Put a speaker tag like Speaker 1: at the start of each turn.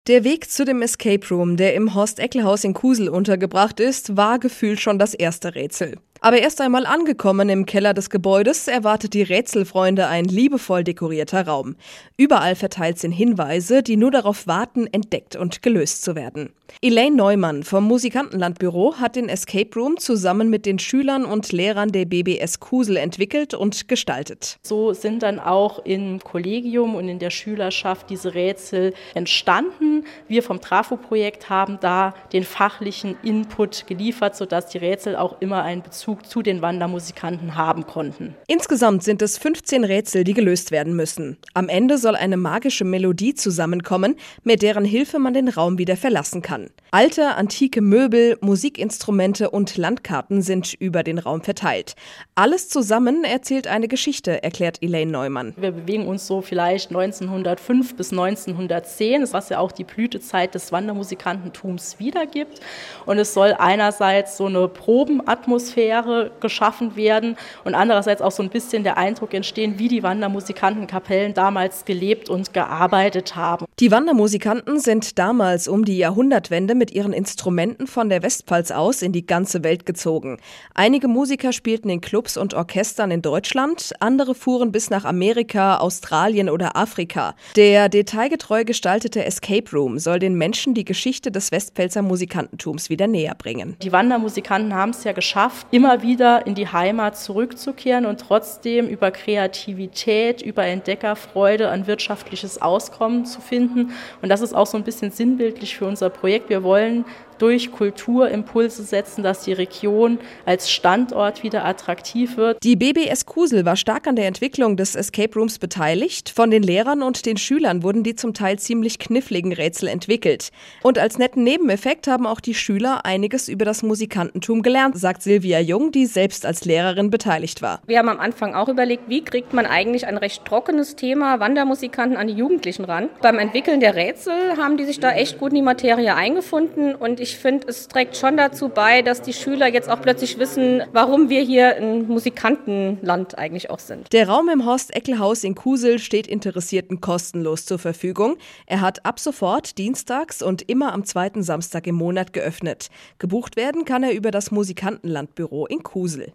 Speaker 1: Der Weg zu dem Escape Room, der im Horst-Eckl-Haus in Kusel untergebracht ist, war gefühlt schon das erste Rätsel. Aber erst einmal angekommen im Keller des Gebäudes erwartet die Rätselfreunde ein liebevoll dekorierter Raum. Überall verteilt sind Hinweise, die nur darauf warten, entdeckt und gelöst zu werden. Elaine Neumann vom Musikantenlandbüro hat den Escape Room zusammen mit den Schülern und Lehrern der BBS Kusel entwickelt und gestaltet.
Speaker 2: So sind dann auch im Kollegium und in der Schülerschaft diese Rätsel entstanden. Wir vom Trafo-Projekt haben da den fachlichen Input geliefert, sodass die Rätsel auch immer einen Bezug zu den Wandermusikanten haben konnten.
Speaker 1: Insgesamt sind es 15 Rätsel, die gelöst werden müssen. Am Ende soll eine magische Melodie zusammenkommen, mit deren Hilfe man den Raum wieder verlassen kann. Alte, antike Möbel, Musikinstrumente und Landkarten sind über den Raum verteilt. Alles zusammen erzählt eine Geschichte, erklärt Elaine Neumann.
Speaker 2: Wir bewegen uns so vielleicht 1905 bis 1910, was ja auch die Blütezeit des Wandermusikantentums wiedergibt. Und es soll einerseits so eine Probenatmosphäre geschaffen werden und andererseits auch so ein bisschen der Eindruck entstehen, wie die Wandermusikantenkapellen damals gelebt und gearbeitet haben.
Speaker 1: Die Wandermusikanten sind damals um die Jahrhundertwende mit ihren Instrumenten von der Westpfalz aus in die ganze Welt gezogen. Einige Musiker spielten in Clubs und Orchestern in Deutschland, andere fuhren bis nach Amerika, Australien oder Afrika. Der detailgetreu gestaltete Escape Room soll den Menschen die Geschichte des Westpfälzer Musikantentums wieder näher bringen.
Speaker 2: Die Wandermusikanten haben es ja geschafft, immer wieder in die Heimat zurückzukehren und trotzdem über Kreativität, über Entdeckerfreude ein wirtschaftliches Auskommen zu finden. Und das ist auch so ein bisschen sinnbildlich für unser Projekt. Wir wollen durch Kultur Impulse setzen, dass die Region als Standort wieder attraktiv wird.
Speaker 1: Die BBS Kusel war stark an der Entwicklung des Escape Rooms beteiligt. Von den Lehrern und den Schülern wurden die zum Teil ziemlich kniffligen Rätsel entwickelt. Und als netten Nebeneffekt haben auch die Schüler einiges über das Musikantentum gelernt, sagt Silvia Jung, die selbst als Lehrerin beteiligt war.
Speaker 3: Wir haben am Anfang auch überlegt, wie kriegt man eigentlich ein recht trockenes Thema Wandermusikanten an die Jugendlichen ran. Beim Entwickeln der Rätsel haben die sich da echt gut in die Materie eingefunden und ich finde, es trägt schon dazu bei, dass die Schüler jetzt auch plötzlich wissen, warum wir hier ein Musikantenland eigentlich auch sind.
Speaker 1: Der Raum im Horst-Eckl-Haus in Kusel steht Interessierten kostenlos zur Verfügung. Er hat ab sofort dienstags und immer am zweiten Samstag im Monat geöffnet. Gebucht werden kann er über das Musikantenlandbüro in Kusel.